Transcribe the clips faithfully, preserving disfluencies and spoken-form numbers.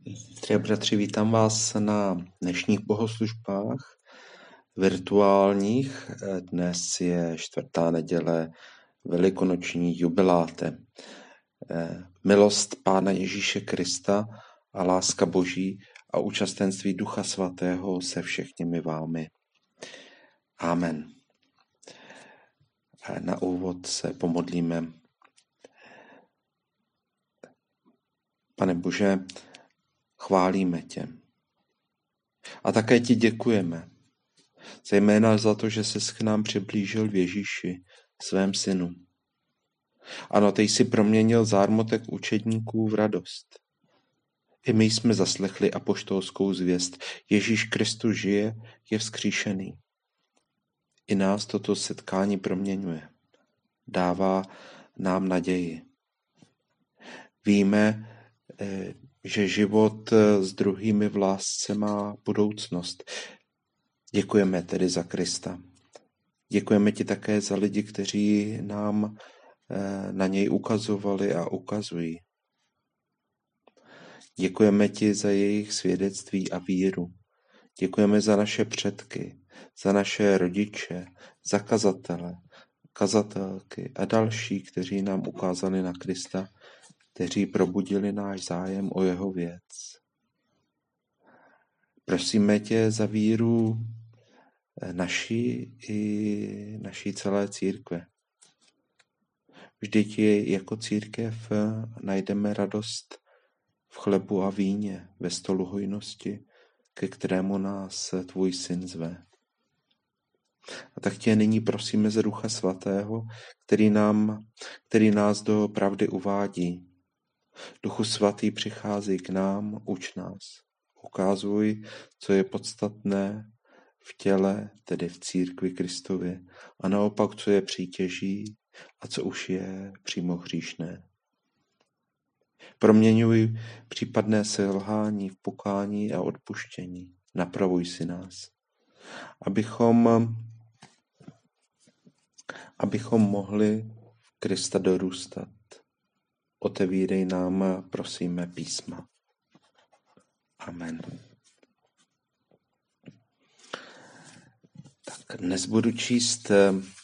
Sestry a bratři, vítám vás na dnešních bohoslužbách virtuálních. Dnes je čtvrtá neděle velikonoční jubiláte. Milost Pána Ježíše Krista a láska Boží a účastenství Ducha Svatého se všemi vámi. Amen. Na úvod se pomodlíme. Pane Bože, chválíme tě. A také ti děkujeme, zejména za to, že ses k nám přiblížil v Ježíši, svém synu. Ano, ty jsi proměnil zármutek učedníků v radost. I my jsme zaslechli apoštolskou zvěst. Ježíš Kristus žije, je vzkříšený. I nás toto setkání proměňuje. Dává nám naději. Víme, že život s druhými v lásce má budoucnost. Děkujeme tedy za Krista. Děkujeme ti také za lidi, kteří nám na něj ukazovali a ukazují. Děkujeme ti za jejich svědectví a víru. Děkujeme za naše předky, za naše rodiče, za kazatele, kazatelky a další, kteří nám ukázali na Krista, kteří probudili náš zájem o jeho věc. Prosíme tě za víru naší i naší celé církve. Vždyť je jako církev najdeme radost v chlebu a víně, ve stolu hojnosti, ke kterému nás tvůj syn zve. A tak tě nyní prosíme za Ducha Svatého, který, nám, který nás do pravdy uvádí. Duchu Svatý, přichází k nám, uč nás. Ukázuj, co je podstatné v těle, tedy v církvi Kristově, a naopak, co je přítěží a co už je přímo hříšné. Proměňuj případné selhání v pokání a odpuštění. Napravuj si nás, abychom, abychom mohli v Krista dorůstat. Otevírej nám, prosíme, písma. Amen. Tak dnes budu číst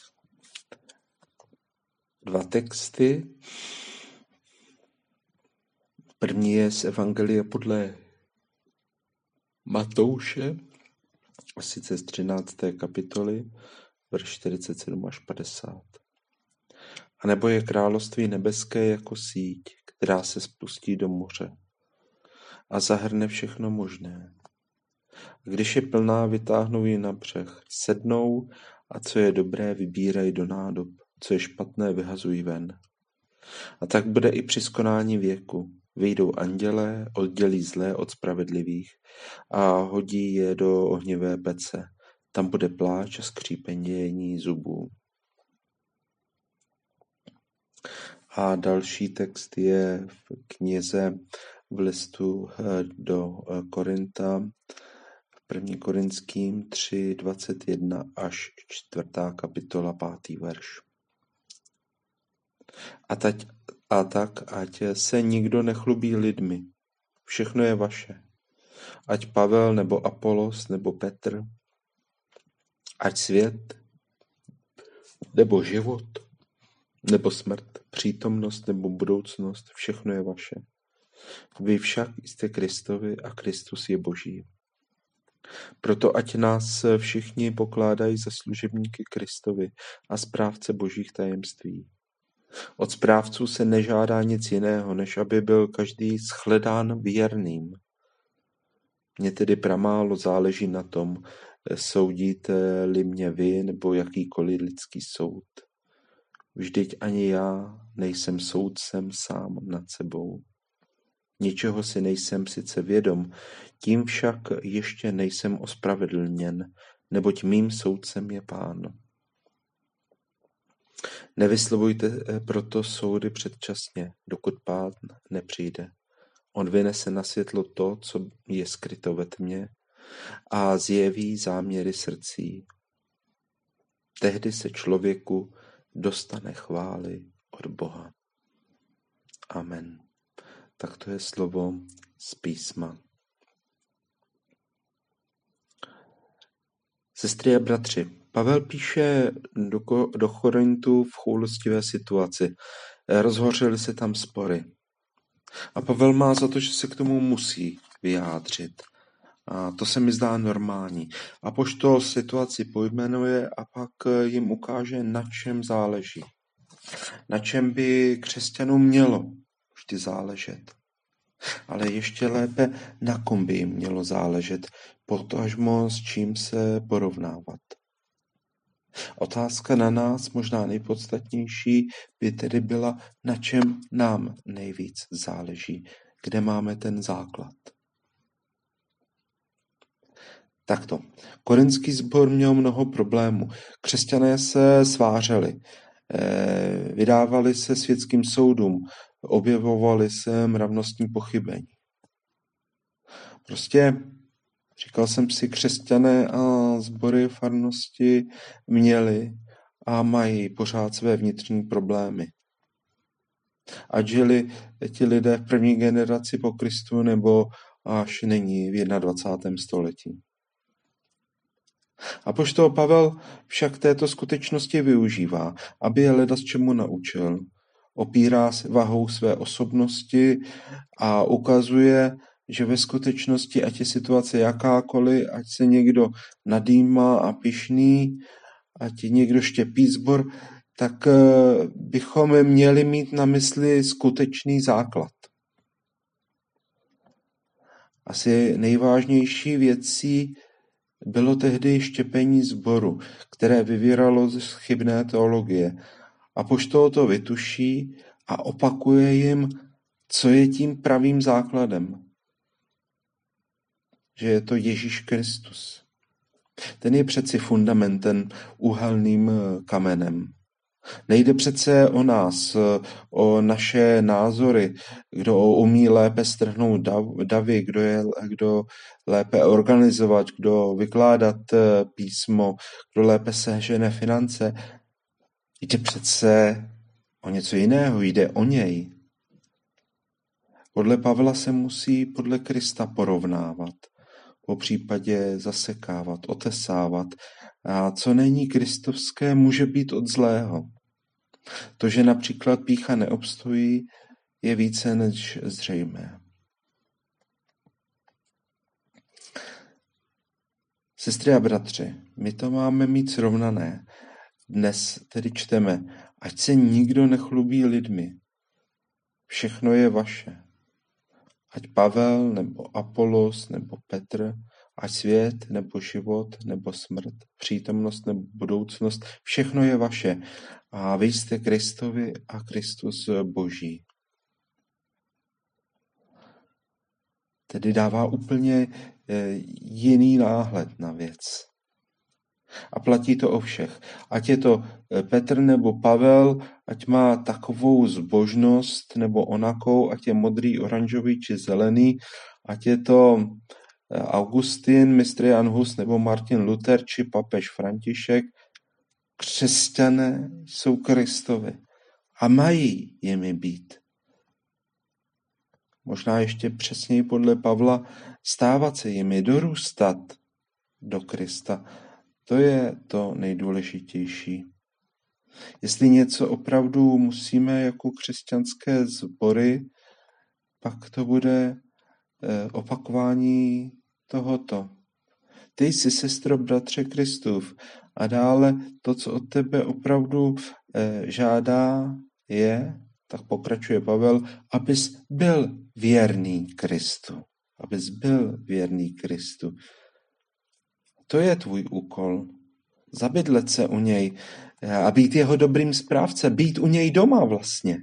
dva texty. První je z Evangelia podle Matouše, a sice z třinácté kapitoly, verš čtyřicet sedm až padesát. A nebo je království nebeské jako síť, která se spustí do moře a zahrne všechno možné. A když je plná, vytáhnou ji na břeh, sednou a co je dobré, vybírají do nádob, co je špatné, vyhazují ven. A tak bude i při skonání věku. Vyjdou andělé, oddělí zlé od spravedlivých a hodí je do ohnivé pece. Tam bude pláč a skřípění zubů. A další text je v knize v listu do Korinta, v první Korinským tři, dvacet jedna až čtvrtá kapitola, pátý verš. A, tať, a tak, ať se nikdo nechlubí lidmi, všechno je vaše. Ať Pavel, nebo Apolos, nebo Petr, ať svět, nebo život, nebo smrt, přítomnost nebo budoucnost, všechno je vaše. Vy však jste Kristovi a Kristus je Boží. Proto ať nás všichni pokládají za služebníky Kristovi a správce Božích tajemství. Od správců se nežádá nic jiného, než aby byl každý shledán věrným. Mně tedy pramálo záleží na tom, soudíte-li mě vy nebo jakýkoliv lidský soud. Vždyť ani já nejsem soudcem sám nad sebou. Ničeho si nejsem sice vědom, tím však ještě nejsem ospravedlněn, neboť mým soudcem je Pán. Nevyslovujte proto soudy předčasně, dokud Pán nepřijde. On vynese na světlo to, co je skryto ve tmě, a zjeví záměry srdcí. Tehdy se člověku dostane chvály od Boha. Amen. Tak to je slovo z písma. Sestry a bratři, Pavel píše do, do Korintu v choulostivé situaci. Rozhořely se tam spory. A Pavel má za to, že se k tomu musí vyjádřit. A to se mi zdá normální. Apoštol situaci pojmenuje a pak jim ukáže, na čem záleží. Na čem by křesťanům mělo vždy záležet. Ale ještě lépe, na kom by jim mělo záležet, potažmo s čím se porovnávat. Otázka na nás, možná nejpodstatnější, by tedy byla, na čem nám nejvíc záleží, kde máme ten základ. Takto. Korinský sbor měl mnoho problémů. Křesťané se svářeli, vydávali se světským soudům, objevovali se mravnostní pochybení. Prostě říkal jsem si, křesťané a sbory farnosti měli a mají pořád své vnitřní problémy. Ať žili ti lidé v první generaci po Kristu nebo až nyní v dvacátém prvním století. Apoštol Pavel však této skutečnosti využívá, aby je ledas čemu naučil. Opírá se vahou své osobnosti a ukazuje, že ve skutečnosti, ať je situace jakákoliv, ať se někdo nadýmá a pyšný, ať je někdo štěpí sbor, tak bychom měli mít na mysli skutečný základ. Asi nejvážnější věcí bylo tehdy štěpení sboru, které vyvíralo z chybné teologie. Apoštol to vytuší a opakuje jim, co je tím pravým základem. Že je to Ježíš Kristus. Ten je přeci fundamentem, úhelným kamenem. Nejde přece o nás, o naše názory, kdo umí lépe strhnout davy, kdo, je, kdo lépe organizovat, kdo vykládat písmo, kdo lépe sežene finance. Jde přece o něco jiného, jde o něj. Podle Pavla se musí podle Krista porovnávat, po případě zasekávat, otesávat. A co není kristovské, může být od zlého. To, že například pýcha neobstojí, je více než zřejmé. Sestry a bratři, my to máme mít srovnané. Dnes tedy čteme, ať se nikdo nechlubí lidmi. Všechno je vaše. Ať Pavel, nebo Apolos, nebo Petr, ať svět, nebo život, nebo smrt, přítomnost, nebo budoucnost, všechno je vaše. A vy jste Kristovi a Kristus Boží. Tedy dává úplně jiný náhled na věc. A platí to o všech. Ať je to Petr nebo Pavel, ať má takovou zbožnost nebo onakou, ať je modrý, oranžový či zelený, ať je to Augustin, mistr Jan Hus nebo Martin Luther či papež František, křesťané jsou Kristovi a mají jimi být. Možná ještě přesněji podle Pavla stávat se jimi, dorůstat do Krista. To je to nejdůležitější. Jestli něco opravdu musíme jako křesťanské sbory, pak to bude opakování tohoto. Ty jsi, sestro, bratře Kristův, a dále to, co od tebe opravdu žádá, je, tak pokračuje Pavel, abys byl věrný Kristu. Abys byl věrný Kristu. To je tvůj úkol. Zabydlet se u něj a být jeho dobrým správce, být u něj doma vlastně.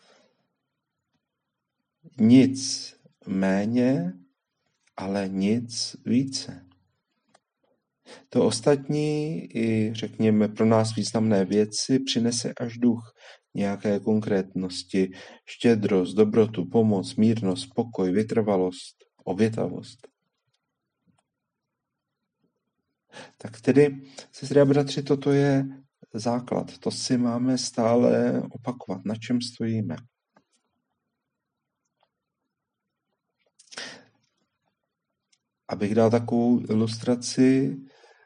Nic méně, ale nic více. To ostatní i, řekněme, pro nás významné věci přinese až duch nějaké konkrétnosti, štědrost, dobrotu, pomoc, mírnost, pokoj, vytrvalost, obětavost. Tak tedy, sestry a bratři, toto je základ. To si máme stále opakovat, na čem stojíme. Abych dal takovou ilustraci,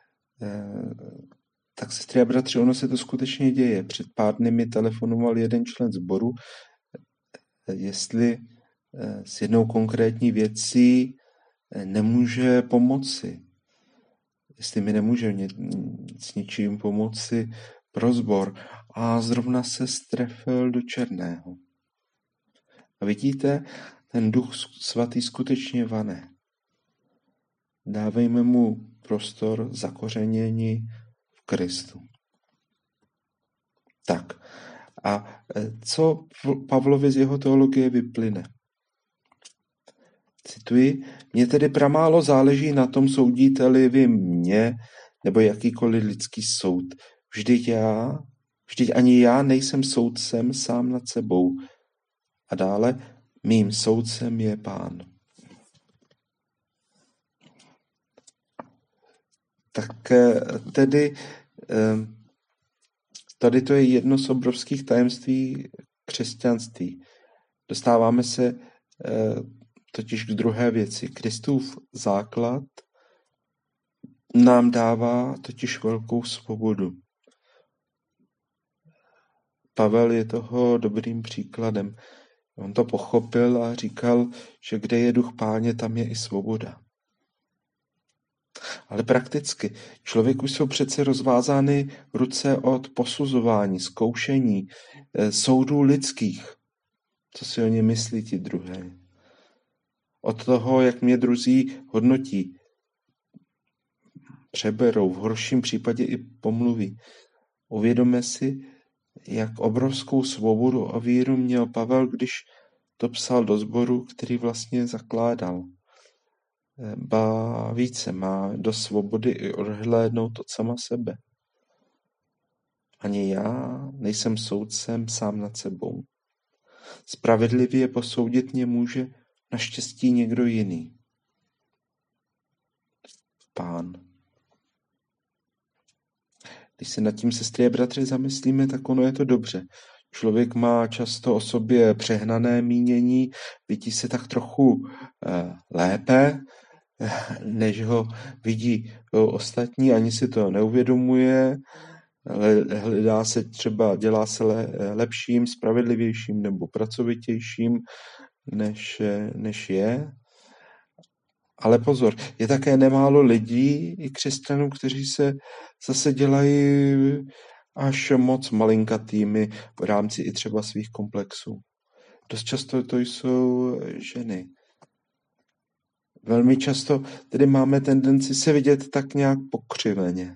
tak sestry a bratři, ono se to skutečně děje. Před pár dny mi telefonoval jeden člen sboru, jestli s jednou konkrétní věcí nemůže pomoci. Jestli mi nemůže s ničím pomoci pro sbor. A zrovna se strefil do černého. A vidíte, ten Duch Svatý skutečně vane. Dávejme mu prostor zakořenění v Kristu. Tak. A co Pavlovi z jeho teologie vyplyne? Cituji, mně tedy pramálo záleží na tom, soudíte-li vy mě, nebo jakýkoliv lidský soud. Vždyť já, vždyť ani já nejsem soudcem sám nad sebou. A dále, mým soudcem je Pán. Tak tedy, tady to je jedno z obrovských tajemství křesťanství. Dostáváme se totiž k druhé věci. Kristův základ nám dává totiž velkou svobodu. Pavel je toho dobrým příkladem. On to pochopil a říkal, že kde je duch Páně, tam je i svoboda. Ale prakticky, člověku jsou přece rozvázány ruce od posuzování, zkoušení, soudů lidských. Co si o ně myslí ti druhé? Od toho, jak mě druzí hodnotí, přeberou, v horším případě i pomluví. Uvědomme si, jak obrovskou svobodu a víru měl Pavel, když to psal do sboru, který vlastně zakládal. Ba více, má do svobody i odhlédnout od sama sebe. Ani já nejsem soudcem sám nad sebou. Spravedlivě posoudit mě může naštěstí někdo jiný. Pán. Když se nad tím, sestry a bratři, zamyslíme, tak ono je to dobře. Člověk má často o sobě přehnané mínění, vidí se tak trochu eh, lépe, eh, než ho vidí ostatní, ani si to neuvědomuje, hledá se třeba, dělá se le, lepším, spravedlivějším nebo pracovitějším, než, než je. Ale pozor, je také nemálo lidí, i křesťanů, kteří se zase dělají až moc malinkatými v rámci i třeba svých komplexů. Dost často to jsou ženy. Velmi často tedy máme tendenci se vidět tak nějak pokřiveně.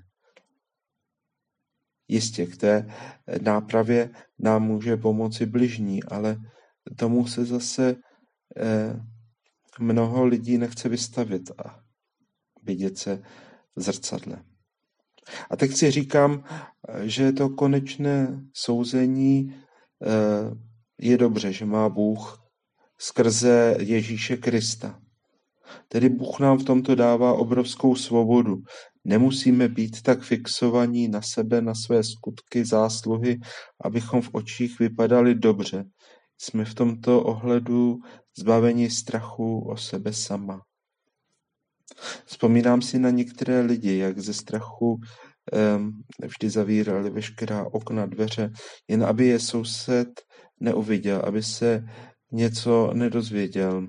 Jistě, k té nápravě nám může pomoci bližní, ale tomu se zase eh, mnoho lidí nechce vystavit a vidět se v zrcadle. A teď si říkám, že to konečné souzení je dobře, že má Bůh skrze Ježíše Krista. Tedy Bůh nám v tomto dává obrovskou svobodu. Nemusíme být tak fixovaní na sebe, na své skutky, zásluhy, abychom v očích vypadali dobře. Jsme v tomto ohledu zbaveni strachu o sebe sama. Vzpomínám si na některé lidi, jak ze strachu um, vždy zavírali veškerá okna, dveře, jen aby je soused neuviděl, aby se něco nedozvěděl,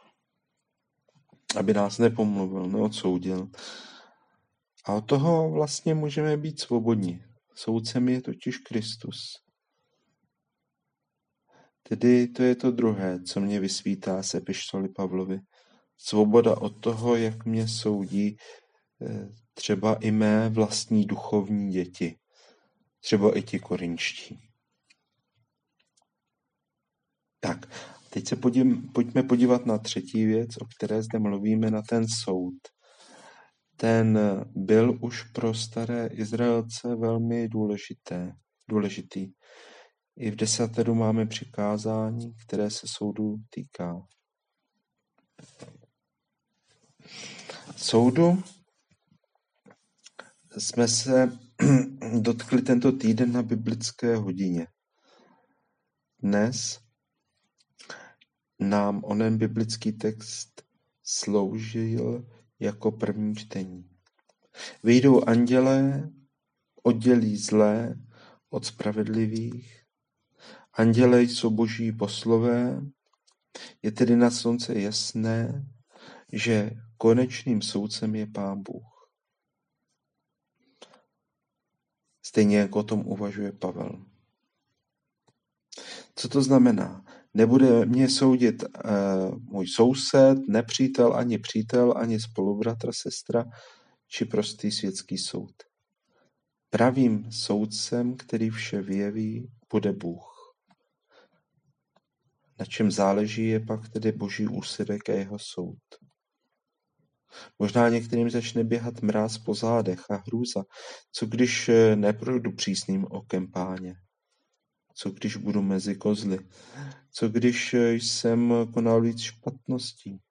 aby nás nepomluvil, neodsoudil. A od toho vlastně můžeme být svobodní. Soudcem je totiž Kristus. Tedy to je to druhé, co mě vysvítá z epištoly Pavlovi. Svoboda od toho, jak mě soudí třeba i mé vlastní duchovní děti. Třeba i ti korinští. Tak, teď se podím, pojďme podívat na třetí věc, o které zde mluvíme, na ten soud. Ten byl už pro staré Izraelce velmi důležité, důležitý. I v desateru máme přikázání, které se soudu týká. Soudu jsme se dotkli tento týden na biblické hodině. Dnes nám onen biblický text sloužil jako první čtení. Vyjdou andělé, oddělí zlé od spravedlivých. Andělé jsou boží poslové, je tedy na slunce jasné, že konečným soudcem je Pán Bůh. Stejně jako o tom uvažuje Pavel. Co to znamená? Nebude mě soudit uh, můj soused, nepřítel, ani přítel, ani spolubratr, sestra, či prostý světský soud. Pravým soudcem, který vše vyjeví, bude Bůh. Na čem záleží je pak tedy boží úsudek a jeho soud. Možná některým začne běhat mráz po zádech a hrůza. Co když neprojdu přísným okem Páně? Co když budu mezi kozly? Co když jsem konal víc špatností?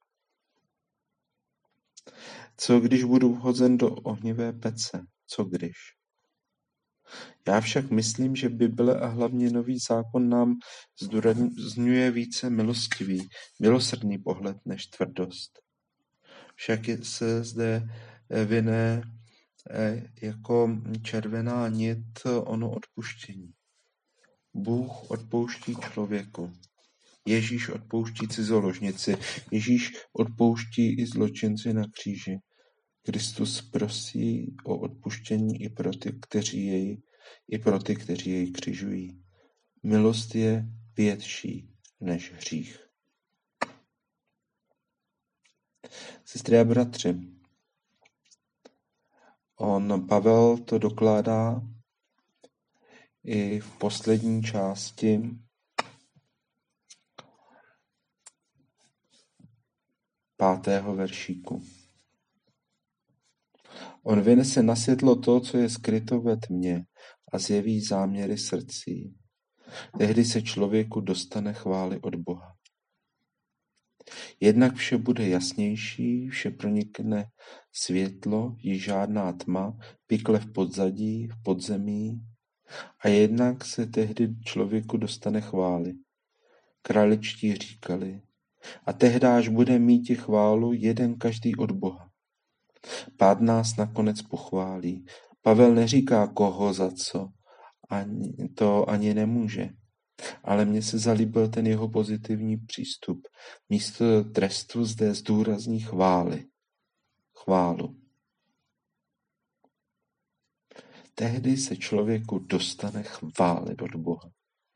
Co když budu vhozen do ohnivé pece? Co když? Já však myslím, že Bible a hlavně Nový zákon nám zdůrazňuje více milostivý, milosrdný pohled než tvrdost. Však se zde vyne jako červená nit ono odpuštění. Bůh odpouští člověku. Ježíš odpouští cizoložnici. Ježíš odpouští i zločinci na kříži. Kristus prosí o odpuštění i pro ty, kteří jej, i pro ty, kteří jej křižují. Milost je větší než hřích. Sestry a bratři, on, Pavel, to dokládá i v poslední části pátého veršíku. On vynese na světlo to, co je skryto ve tmě a zjeví záměry srdcí. Tehdy se člověku dostane chvály od Boha. Jednak vše bude jasnější, vše pronikne světlo, již žádná tma, pikle v podzadí, v podzemí, a jednak se tehdy člověku dostane chvály. Králičtí říkali, a tehdáž bude míti chválu jeden každý od Boha. Pán nás nakonec pochválí. Pavel neříká koho za co, ani, to ani nemůže. Ale mně se zalíbil ten jeho pozitivní přístup. Místo trestu zde zdůrazní chvály. Chválu. Tehdy se člověku dostane chvály od Boha.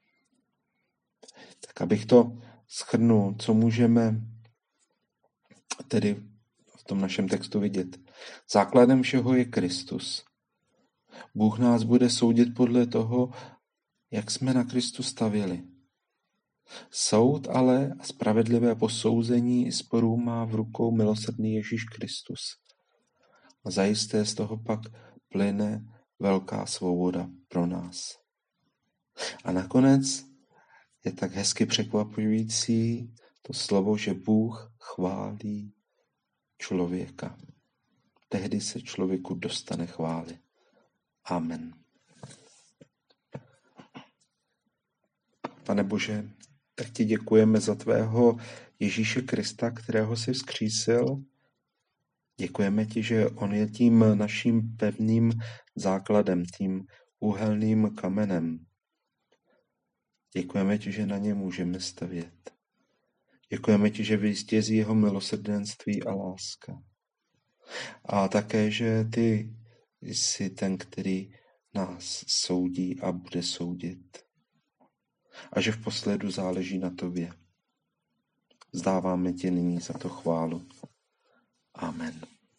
Tak abych to shrnul, co můžeme tedy v tom našem textu vidět. Základem všeho je Kristus. Bůh nás bude soudit podle toho, jak jsme na Kristu stavěli. Soud ale a spravedlivé posouzení sporů má v rukou milosrdný Ježíš Kristus. A zajisté z toho pak plyne velká svoboda pro nás. A nakonec je tak hezky překvapující to slovo, že Bůh chválí člověka. Tehdy se člověku dostane chvály. Amen. Pane Bože, tak ti děkujeme za tvého Ježíše Krista, kterého jsi vzkřísil. Děkujeme ti, že on je tím naším pevným základem, tím úhelným kamenem. Děkujeme ti, že na ně můžeme stavět. Děkujeme ti, že vítězí jeho milosrdenství a láska. A také, že ty jsi ten, který nás soudí a bude soudit. A že v posledu záleží na tobě. Vzdáváme ti nyní za to chválu. Amen.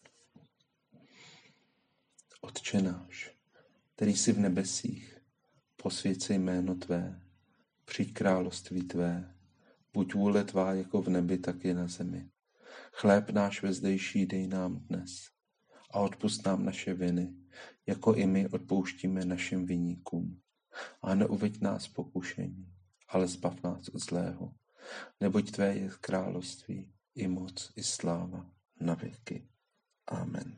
Otče náš, který jsi v nebesích, posvěť se jméno tvé, přijď království tvé, buď vůle tvá jako v nebi, tak i na zemi. Chléb náš vezdejší dej nám dnes a odpusť nám naše viny, jako i my odpouštíme našim viníkům. A neuveď nás pokušení, ale zbav nás od zlého, neboť tvé je království, i moc, i sláva, na věky. Amen.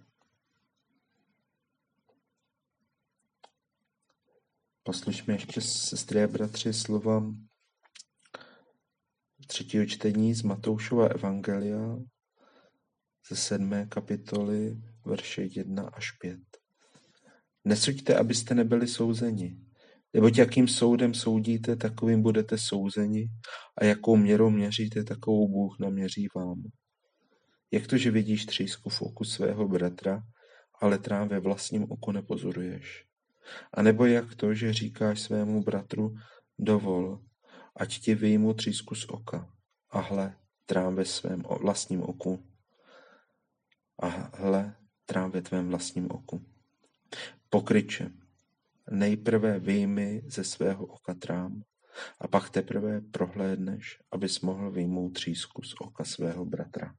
Poslyšme ještě, sestry a bratři, slova třetího čtení z Matoušova evangelia ze sedmé kapitoly, verše jedna až pět. Nesuďte, abyste nebyli souzeni, neboť jakým soudem soudíte, takovým budete souzeni, a jakou měrou měříte, takovou Bůh naměří vám. Jak to, že vidíš třísku v oku svého bratra, ale trám ve vlastním oku nepozoruješ? A nebo jak to, že říkáš svému bratru, dovol, ať ti vyjmu třísku z oka, a hle, trám ve svém vlastním oku. A hle, trám ve tvém vlastním oku. Pokryče, nejprve vyjmi ze svého oka trám, a pak teprve prohlédneš, abys mohl vyjmout třísku z oka svého bratra.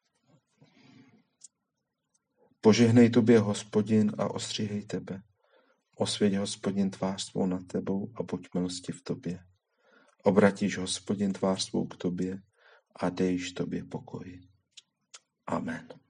Požehnej tobě Hospodin a ostříhej tebe. Osvěť Hospodin tvář svou nad tebou a buď milostiv tobě. Obratíš Hospodin tvář svou k tobě a dejš tobě pokoj. Amen.